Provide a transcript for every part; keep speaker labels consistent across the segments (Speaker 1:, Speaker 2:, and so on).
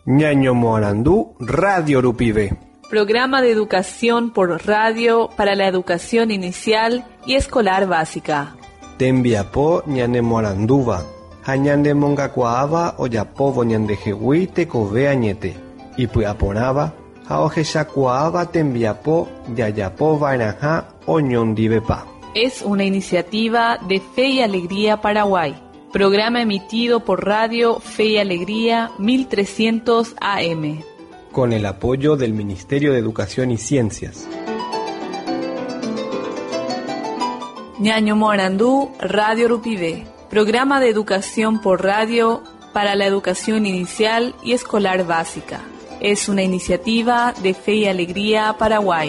Speaker 1: Ñaño Morandú, Radio Rupivé.
Speaker 2: Programa de educación por radio para la educación inicial y escolar básica.
Speaker 1: Tembiapó ñane Moranduva. Hañande mongacuava oyapovo ñande jehui tekove añete. Y puyaporava, haojeshacuava tembiapó yayapo vainaja oñondivepa.
Speaker 2: Es una iniciativa de Fe y Alegría Paraguay. Programa emitido por Radio Fe y Alegría 1300 AM.
Speaker 1: Con el apoyo del Ministerio de Educación y Ciencias.
Speaker 2: Ñaño Morandú, Radio Rupivé. Programa de educación por radio para la educación inicial y escolar básica. Es una iniciativa de Fe y Alegría Paraguay.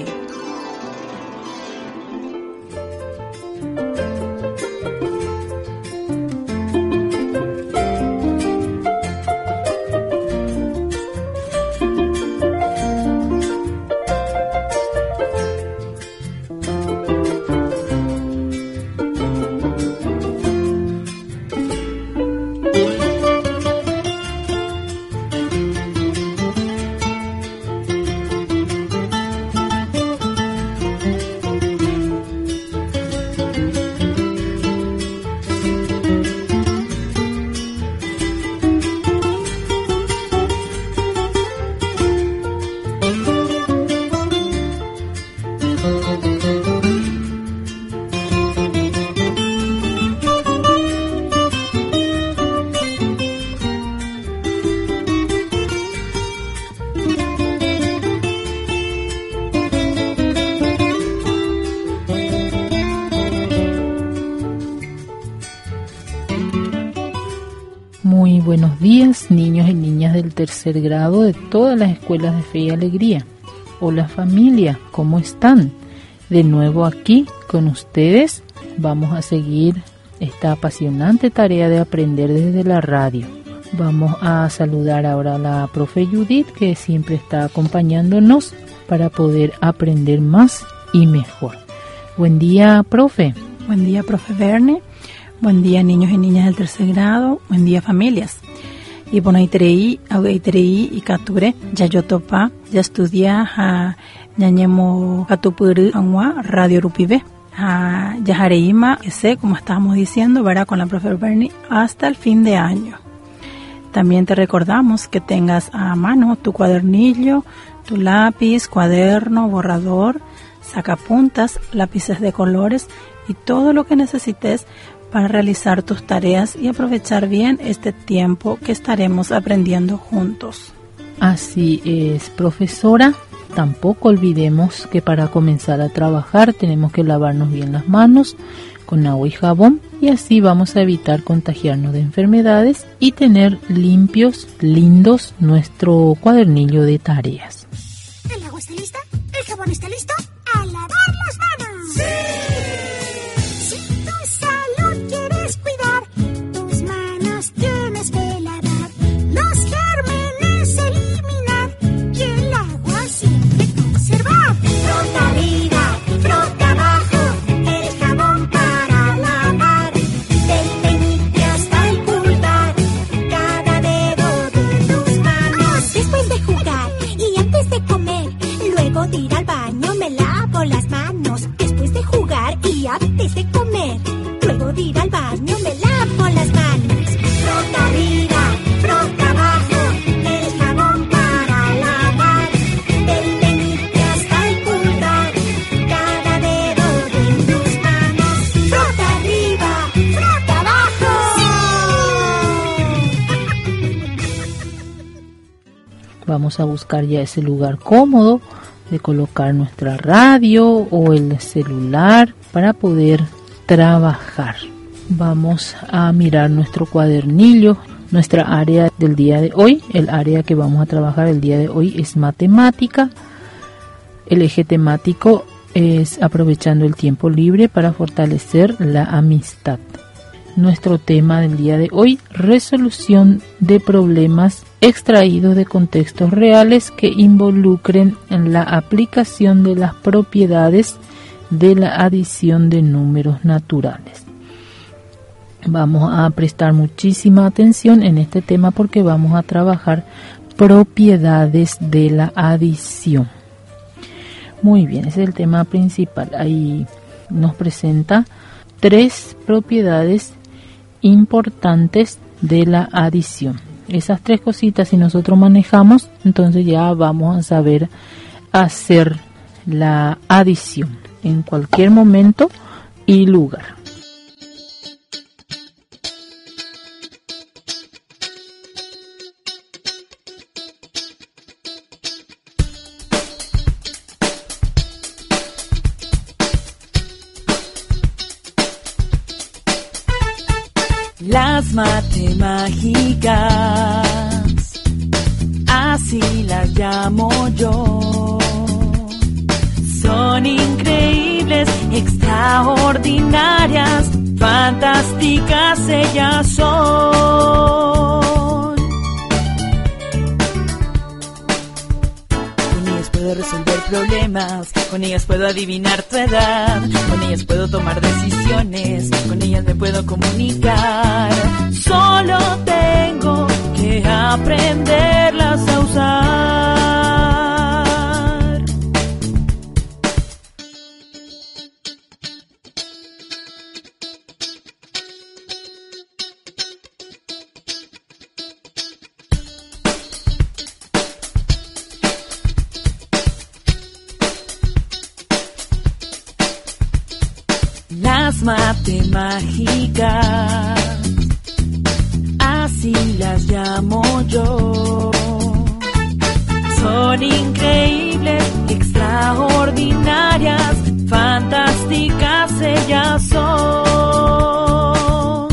Speaker 3: Muy buenos días, niños y niñas del tercer grado de todas las escuelas de Fe y Alegría. Hola familia, ¿cómo están? De nuevo aquí con ustedes vamos a seguir esta apasionante tarea de aprender desde la radio. Vamos a saludar ahora a la profe Judith, que siempre está acompañándonos para poder aprender más y mejor. Buen día, profe.
Speaker 4: Buen día, profe Verne. Buen día, niños y niñas del tercer grado. Buen día, familias. Y bueno, Itreí y Cature, ya yo topa, ya estudia a Ñañemo Catupuru Anwa, Radio Rupivé. A Yajareima, ese, como estábamos diciendo, ¿verdad? Con la profe Bernie, hasta el fin de año. También te recordamos que tengas a mano tu cuadernillo, tu lápiz, cuaderno, borrador, sacapuntas, lápices de colores y todo lo que necesites para realizar tus tareas y aprovechar bien este tiempo que estaremos aprendiendo juntos.
Speaker 3: Así es, profesora. Tampoco olvidemos que para comenzar a trabajar tenemos que lavarnos bien las manos con agua y jabón, y así vamos a evitar contagiarnos de enfermedades y tener limpios, lindos nuestro cuadernillo de tareas.
Speaker 5: ¿El agua está lista? ¿El jabón está listo? ¡A lavar las manos! ¡Sí! Antes de comer, luego de ir al baño me lavo las manos. Frota arriba, frota abajo, el jabón para lavar. Del meñique hasta el pulgar, cada dedo de tus manos. Frota arriba, frota abajo.
Speaker 3: Vamos a buscar ya ese lugar cómodo de colocar nuestra radio o el celular para poder trabajar. Vamos a mirar nuestro cuadernillo, nuestra área del día de hoy. El área que vamos a trabajar el día de hoy es matemática. El eje temático es aprovechando el tiempo libre para fortalecer la amistad. Nuestro tema del día de hoy, resolución de problemas extraídos de contextos reales que involucren en la aplicación de las propiedades de la adición de números naturales. Vamos a prestar muchísima atención en este tema porque vamos a trabajar propiedades de la adición. Muy bien, ese es el tema principal. Ahí nos presenta 3 propiedades importantes de la adición. Esas 3 cositas, si nosotros manejamos, entonces ya vamos a saber hacer la adición en cualquier momento y lugar.
Speaker 2: Las matemáticas, así las llamo yo, son increíbles, extraordinarias, fantásticas ellas son. Con ellas puedo resolver problemas, con ellas puedo adivinar tu edad, con ellas puedo tomar decisiones, con ellas me puedo comunicar. Solo tengo que aprenderlas a usar. Las matemáticas, así las llamo yo, son increíbles, extraordinarias, fantásticas ellas son.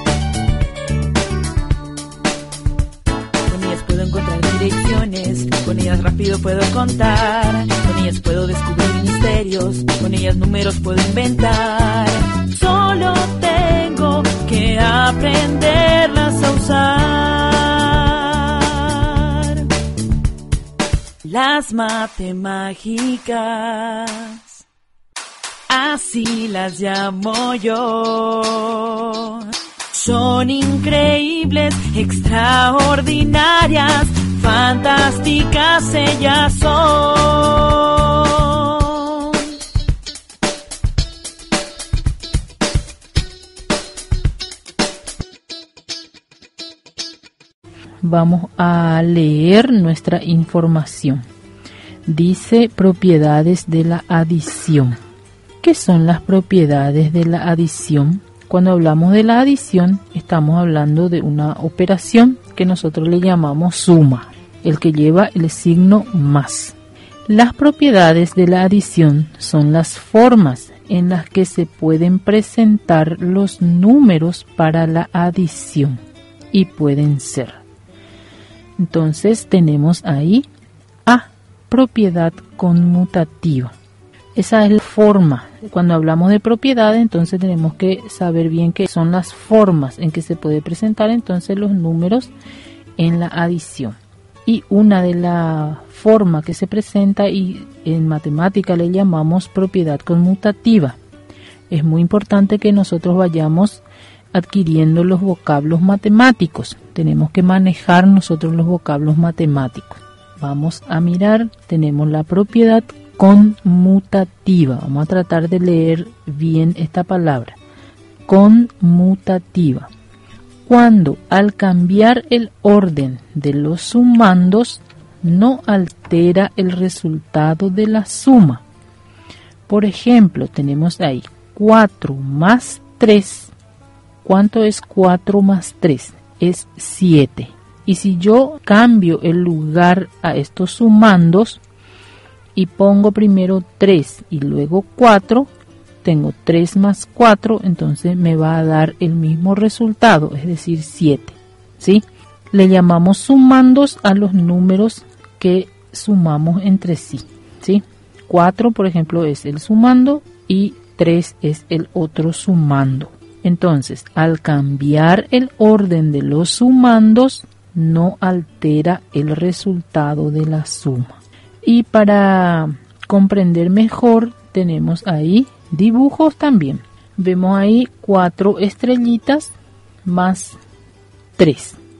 Speaker 2: Con ellas puedo encontrar direcciones, con ellas rápido puedo contar, con ellas puedo descubrir misterios, con ellas números puedo inventar. Solo tengo que aprenderlas a usar. Las matemáticas, así las llamo yo, son increíbles, extraordinarias, fantásticas ellas son.
Speaker 3: Vamos a leer nuestra información. Dice propiedades de la adición. ¿Qué son las propiedades de la adición? Cuando hablamos de la adición, estamos hablando de una operación que nosotros le llamamos suma, el que lleva el signo más. Las propiedades de la adición son las formas en las que se pueden presentar los números para la adición y pueden ser. Entonces tenemos ahí A, propiedad conmutativa. Esa es la forma. Cuando hablamos de propiedades, entonces tenemos que saber bien qué son las formas en que se puede presentar entonces los números en la adición. Y una de las formas que se presenta y en matemática le llamamos propiedad conmutativa. Es muy importante que nosotros vayamos adquiriendo los vocablos matemáticos. Tenemos que manejar nosotros los vocablos matemáticos. Vamos a mirar, tenemos la propiedad conmutativa. Vamos a tratar de leer bien esta palabra. Conmutativa. Cuando al cambiar el orden de los sumandos no altera el resultado de la suma. Por ejemplo, tenemos ahí 4 más 3. ¿Cuánto es 4 más 3? Es 7. Y si yo cambio el lugar a estos sumandos y pongo primero 3 y luego 4, tengo 3 más 4, entonces me va a dar el mismo resultado, es decir, 7. ¿Sí? Le llamamos sumandos a los números que sumamos entre sí. ¿Sí? 4, por ejemplo, es el sumando y 3 es el otro sumando. Entonces, al cambiar el orden de los sumandos, no altera el resultado de la suma. Y para comprender mejor, tenemos ahí dibujos también. Vemos ahí 4 estrellitas más 3.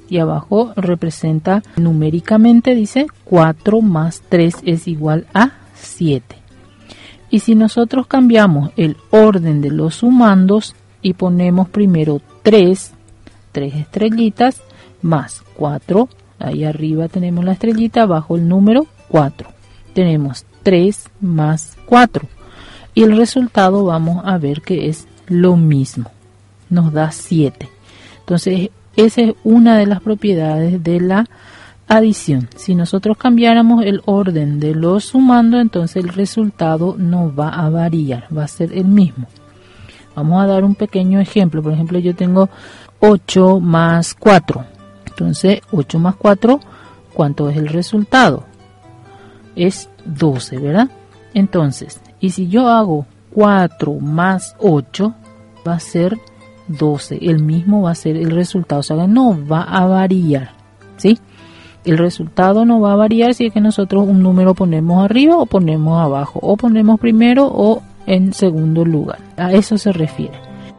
Speaker 3: Y abajo representa numéricamente, dice 4 más 3 es igual a 7. Y si nosotros cambiamos el orden de los sumandos y ponemos primero 3 estrellitas, más 4, ahí arriba tenemos la estrellita, abajo el número 4. Tenemos 3 más 4. Y el resultado vamos a ver que es lo mismo. Nos da 7. Entonces, esa es una de las propiedades de la adición. Si nosotros cambiáramos el orden de los sumandos, entonces el resultado no va a variar, va a ser el mismo. Vamos a dar un pequeño ejemplo. Por ejemplo, yo tengo 8 más 4. Entonces, 8 más 4, ¿cuánto es el resultado? Es 12, ¿verdad? Entonces, y si yo hago 4 más 8, va a ser 12. El mismo va a ser el resultado. O sea, no va a variar, ¿sí? El resultado no va a variar si es que nosotros un número ponemos arriba o ponemos abajo, o ponemos primero o en segundo lugar. A eso se refiere.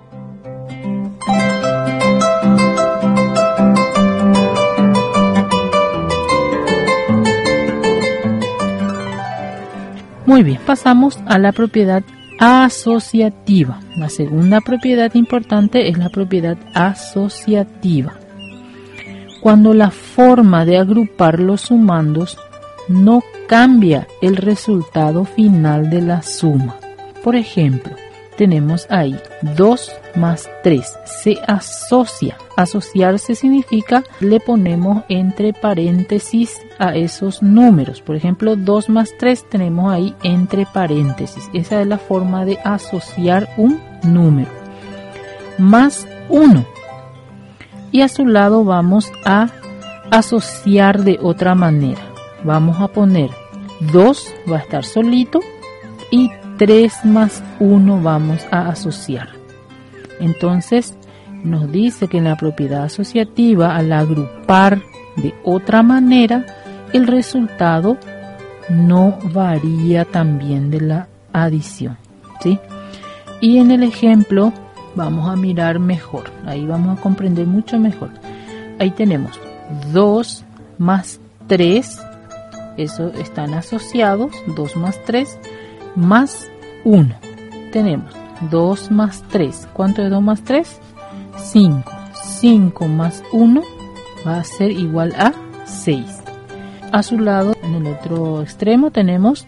Speaker 3: Muy bien, pasamos a la propiedad asociativa. La segunda propiedad importante es la propiedad asociativa. Cuando la forma de agrupar los sumandos no cambia el resultado final de la suma. Por ejemplo, tenemos ahí 2 más 3. Se asocia. Asociarse significa le ponemos entre paréntesis a esos números. Por ejemplo, 2 más 3 tenemos ahí entre paréntesis. Esa es la forma de asociar un número. Más 1. Y a su lado vamos a asociar de otra manera. Vamos a poner 2, va a estar solito, y 3 más 1 vamos a asociar. Entonces, nos dice que en la propiedad asociativa, al agrupar de otra manera, el resultado no varía también de la adición, ¿sí? Y en el ejemplo vamos a mirar mejor, ahí vamos a comprender mucho mejor. Ahí tenemos 2 más 3, eso están asociados, 2 más 3, más 1. Tenemos 2 más 3, ¿cuánto es 2 más 3? 5. 5 más 1 va a ser igual a 6. A su lado, en el otro extremo, tenemos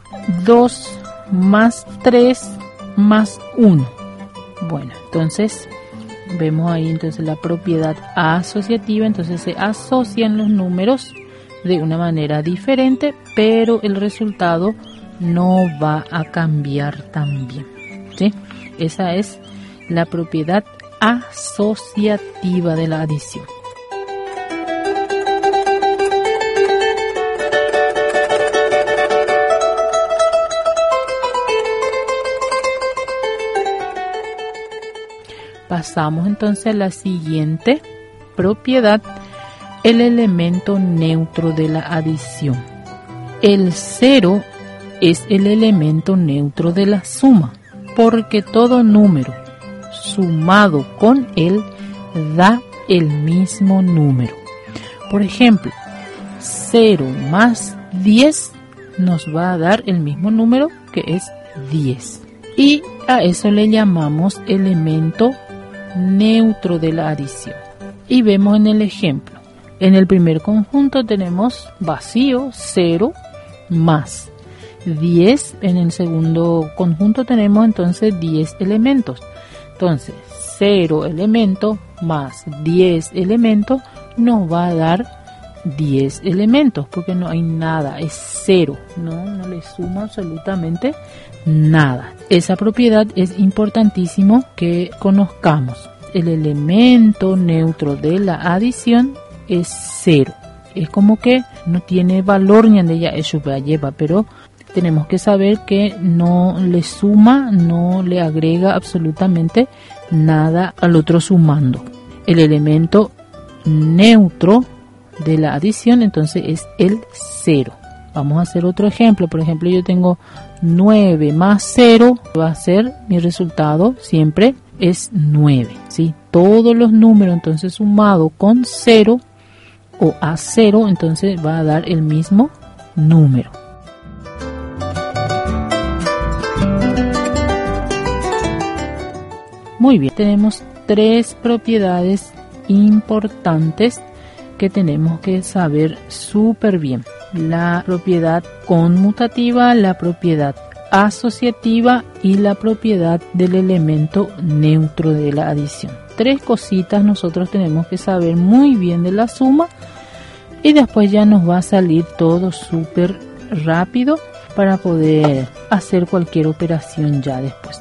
Speaker 3: 2 más 3 más 1. Bueno, entonces vemos ahí entonces la propiedad asociativa. Entonces se asocian los números de una manera diferente, pero el resultado no va a cambiar también, ¿sí? Esa es la propiedad asociativa de la adición. Pasamos entonces a la siguiente propiedad, el elemento neutro de la adición. El 0 es el elemento neutro de la suma, porque todo número sumado con él da el mismo número. Por ejemplo, 0 más 10 nos va a dar el mismo número, que es 10. Y a eso le llamamos elemento neutro de la adición. Y vemos en el ejemplo. En el primer conjunto tenemos vacío, 0 más 10. En el segundo conjunto tenemos entonces 10 elementos. Entonces 0 elementos más 10 elementos nos va a dar 10 elementos, porque no hay nada, es 0, no le suma absolutamente nada. Esa propiedad es importantísimo que conozcamos. El elemento neutro de la adición es 0. Es como que no tiene valor ni ande ya eso lleva, pero tenemos que saber que no le suma, no le agrega absolutamente nada al otro sumando. El elemento neutro de la adición entonces es el 0. Vamos a hacer otro ejemplo. Por ejemplo, yo tengo 9 más 0, va a ser mi resultado siempre es 9, ¿sí? Todos los números entonces sumados con 0 o A0, entonces va a dar el mismo número. Muy bien, tenemos 3 propiedades importantes que tenemos que saber súper bien. La propiedad conmutativa, la propiedad asociativa y la propiedad del elemento neutro de la adición. 3 cositas nosotros tenemos que saber muy bien de la suma y después ya nos va a salir todo súper rápido para poder hacer cualquier operación ya después.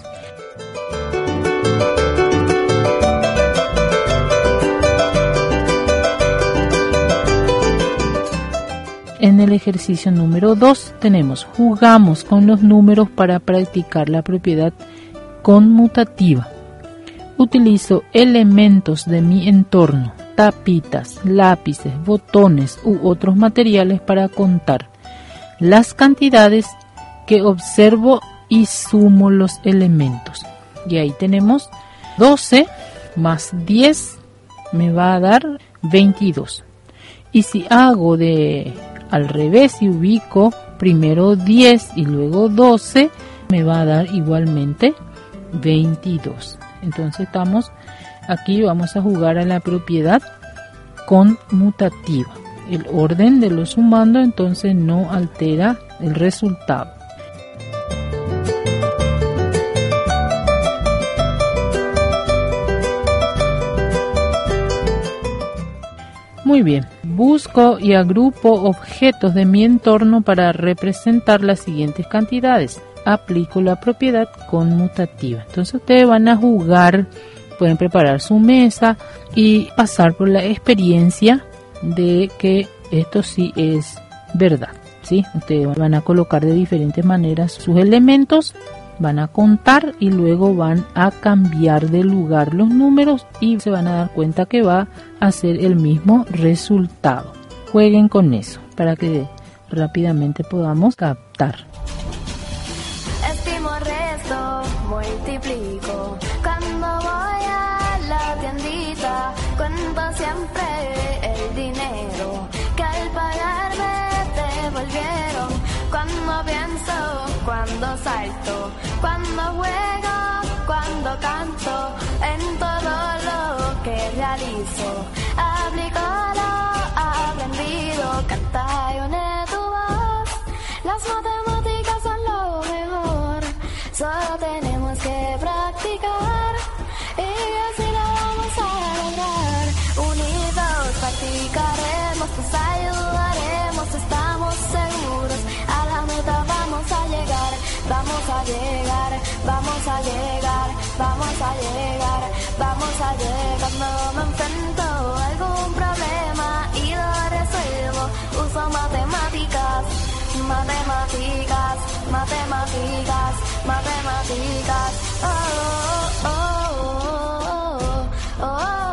Speaker 3: En el ejercicio número 2 tenemos, jugamos con los números para practicar la propiedad conmutativa. Utilizo elementos de mi entorno, tapitas, lápices, botones u otros materiales para contar las cantidades que observo y sumo los elementos. Y ahí tenemos 12 más 10 me va a dar 22. Y si hago al revés y ubico primero 10 y luego 12, me va a dar igualmente 22. Entonces aquí vamos a jugar a la propiedad conmutativa. El orden de los sumando entonces no altera el resultado. Muy bien, busco y agrupo objetos de mi entorno para representar las siguientes cantidades. Aplico la propiedad conmutativa. Entonces ustedes van a jugar, pueden preparar su mesa y pasar por la experiencia de que esto sí es verdad, ¿sí? Ustedes van a colocar de diferentes maneras sus elementos, van a contar y luego van a cambiar de lugar los números y se van a dar cuenta que va a ser el mismo resultado. Jueguen con eso para que rápidamente podamos captar.
Speaker 6: Estimo, resto, multiplico. Cuando voy a la tiendita, cuento siempre el dinero que al pagarme devolvieron. Cuando pienso, cuando salto, cuando juego, cuando canto, en todo lo que realizo, aplico lo aprendido. Canta y une tu voz, las matemáticas son lo mejor. Solo tenemos que practicar y así lo vamos a lograr. Unidos practicaremos, nos ayudaremos, estamos seguros. A la meta vamos a llegar, vamos a llegar, vamos a llegar, vamos a llegar, vamos a llegar. Cuando me enfrento a algún problema y lo resuelvo, uso matemáticas, matemáticas, matemáticas, matemáticas. Oh, oh, oh, oh, oh, oh.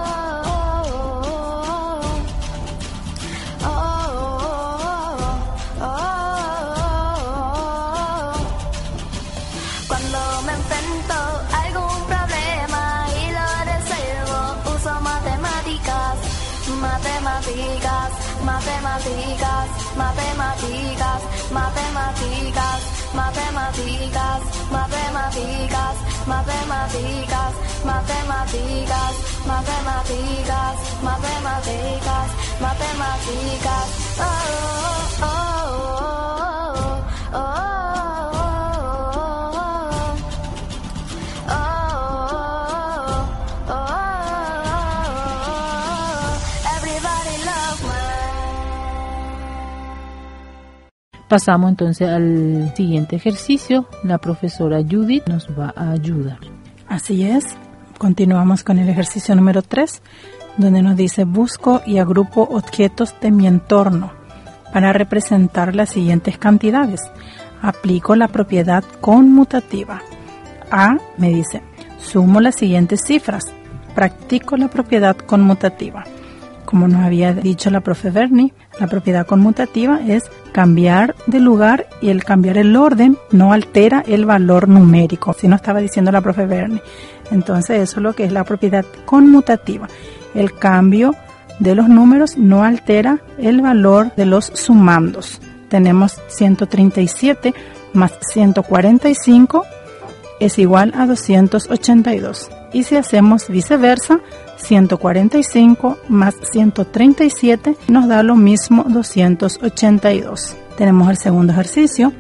Speaker 6: Matemáticas, matemáticas, matemáticas, matemáticas, matemáticas, matemáticas, matemáticas, matemáticas, matemáticas, matemáticas, matemáticas. Oh, oh, oh, oh, oh.
Speaker 3: Pasamos entonces al siguiente ejercicio. La profesora Judith nos va a ayudar.
Speaker 4: Así es. Continuamos con el ejercicio número 3, donde nos dice: busco y agrupo objetos de mi entorno para representar las siguientes cantidades. Aplico la propiedad conmutativa. A me dice: sumo las siguientes cifras. Practico la propiedad conmutativa. Como nos había dicho la profe Bernie, la propiedad conmutativa es cambiar de lugar, y el cambiar el orden no altera el valor numérico. Así nos estaba diciendo la profe Bernie. Entonces eso es lo que es la propiedad conmutativa. El cambio de los números no altera el valor de los sumandos. Tenemos 137 más 145 es igual a 282. Y si hacemos viceversa, 145 más 137 nos da lo mismo, 282. Tenemos el segundo ejercicio,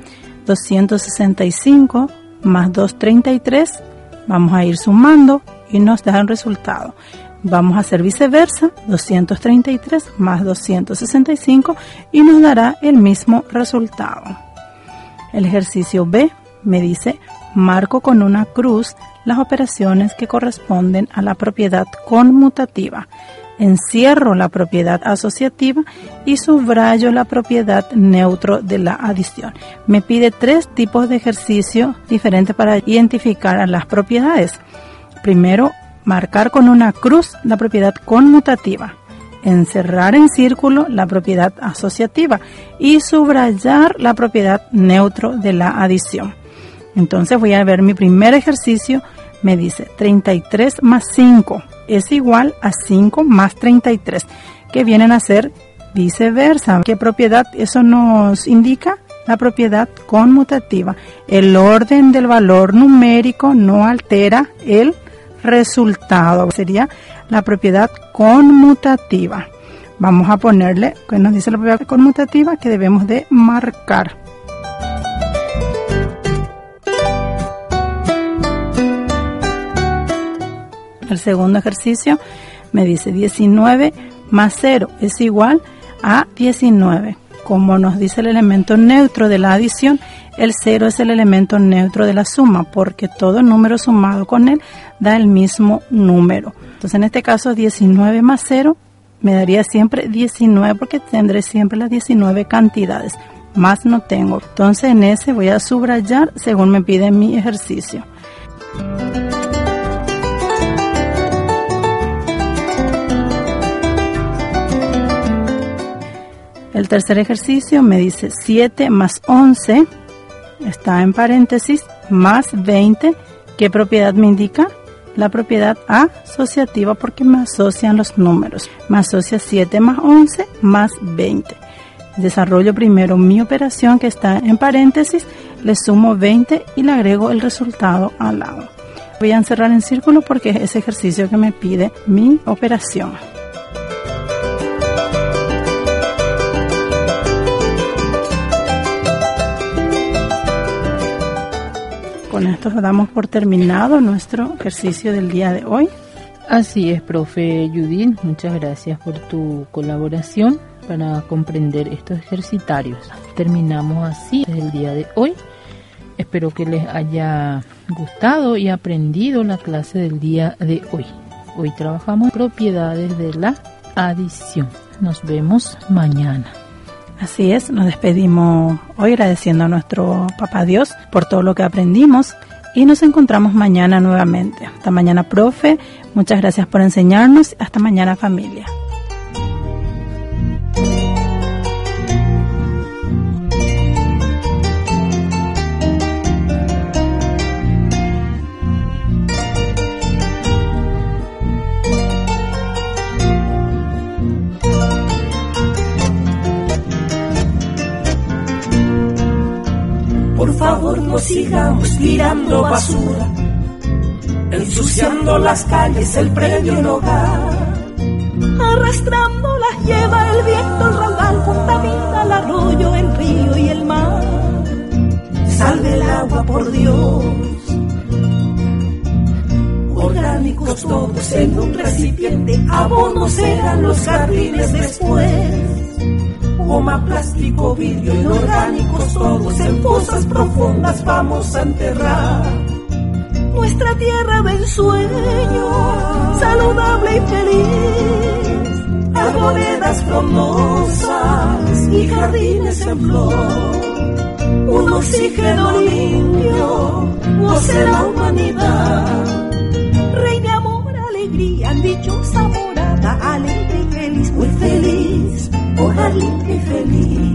Speaker 4: 265 más 233, vamos a ir sumando y nos da el resultado. Vamos a hacer viceversa, 233 más 265 y nos dará el mismo resultado. El ejercicio B me dice, marco con una cruz las operaciones que corresponden a la propiedad conmutativa. Encierro la propiedad asociativa y subrayo la propiedad neutro de la adición. Me pide 3 tipos de ejercicio diferentes para identificar a las propiedades. Primero, marcar con una cruz la propiedad conmutativa. Encerrar en círculo la propiedad asociativa y subrayar la propiedad neutro de la adición. Entonces voy a ver mi primer ejercicio. Me dice 33 más 5 es igual a 5 más 33, que vienen a ser viceversa. ¿Qué propiedad eso nos indica? La propiedad conmutativa. El orden del valor numérico no altera el resultado. Sería la propiedad conmutativa. Vamos a ponerle, ¿qué nos dice la propiedad conmutativa? Que debemos de marcar. El segundo ejercicio me dice 19 más 0 es igual a 19. Como nos dice el elemento neutro de la adición, el 0 es el elemento neutro de la suma, porque todo número sumado con él da el mismo número. Entonces, en este caso, 19 más 0 me daría siempre 19, porque tendré siempre las 19 cantidades. Más no tengo. Entonces, en ese voy a subrayar según me pide mi ejercicio. El tercer ejercicio me dice 7 más 11, está en paréntesis, más 20. ¿Qué propiedad me indica? La propiedad asociativa, porque me asocian los números. Me asocia 7 más 11 más 20. Desarrollo primero mi operación que está en paréntesis, le sumo 20 y le agrego el resultado al lado. Voy a encerrar en círculo porque es ese ejercicio que me pide mi operación. Con esto damos por terminado nuestro ejercicio del día de hoy.
Speaker 3: Así es, profe Judith, muchas gracias por tu colaboración para comprender estos ejercitarios. Terminamos así el día de hoy. Espero que les haya gustado y aprendido la clase del día de hoy. Hoy trabajamos propiedades de la adición. Nos vemos mañana.
Speaker 4: Así es, nos despedimos hoy agradeciendo a nuestro Papá Dios por todo lo que aprendimos y nos encontramos mañana nuevamente. Hasta mañana, profe. Muchas gracias por enseñarnos. Hasta mañana, familia.
Speaker 7: Por favor, no sigamos tirando basura, ensuciando las calles, el predio, el hogar.
Speaker 5: Arrastrándolas lleva el viento, el raudal contamina el arroyo, el río y el mar.
Speaker 7: Salve el agua, por Dios. Orgánicos todos en un recipiente, abonos serán los jardines después. Goma, plástico, vidrio, inorgánicos todos en fosas profundas vamos a enterrar.
Speaker 5: Nuestra tierra de ensueño, saludable y feliz,
Speaker 7: arboledas frondosas y jardines en flor. Un oxígeno limpio goce la humanidad.
Speaker 5: Rey de amor, alegría, dichosa morada, alegre y feliz, muy feliz,
Speaker 7: hogar limpio y feliz.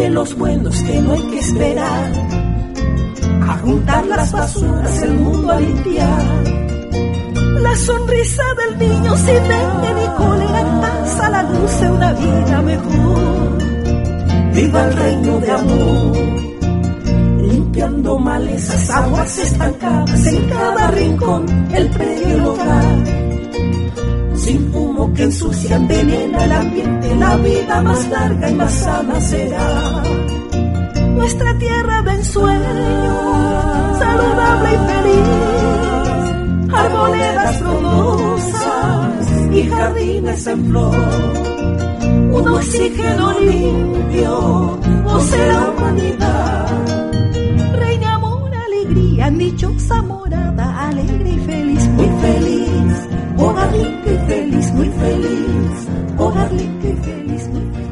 Speaker 7: los buenos que no hay que esperar, a juntar las basuras, el mundo a limpiar. La sonrisa del niño sin dengue ni cólera, en paz a la luz de una vida mejor. Viva el reino de amor, limpiando malezas, aguas estancadas en cada rincón, el predio y el hogar. Sin humo que ensucia, envenena el ambiente, la vida más larga y más sana será. Nuestra tierra de ensueño, saludable y feliz, arboledas frondosas y jardines en flor. Un oxígeno limpio, goce la humanidad. Reina amor, alegría, en dichosa morada, alegre y feliz, muy feliz. Hogar limpio y feliz, muy feliz. Hogar limpio y feliz, muy feliz.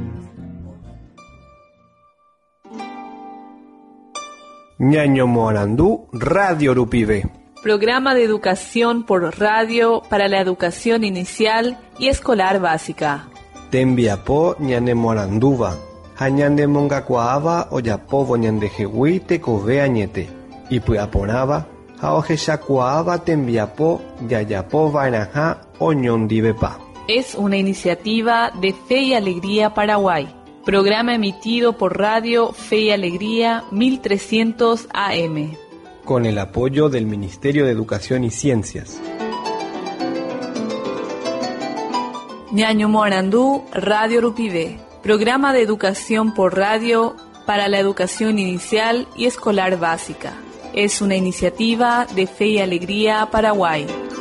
Speaker 1: Ñaño Morandú, Radio Rupivé.
Speaker 2: Programa de educación por radio para la educación inicial y escolar básica.
Speaker 1: Tembiapó ñane Moranduva. Hañande mongacuaaba oyapovo ñande jehui tekove añete. Y puyaponaba, haojeshacuaaba tembiapó yayapó vainaja oñondivepa.
Speaker 2: Es una iniciativa de Fe y Alegría Paraguay. Programa emitido por Radio Fe y Alegría 1300 AM.
Speaker 1: Con el apoyo del Ministerio de Educación y Ciencias.
Speaker 2: Ñaño Morandú, Radio Rupivé. Programa de educación por radio para la educación inicial y escolar básica. Es una iniciativa de Fe y Alegría Paraguay.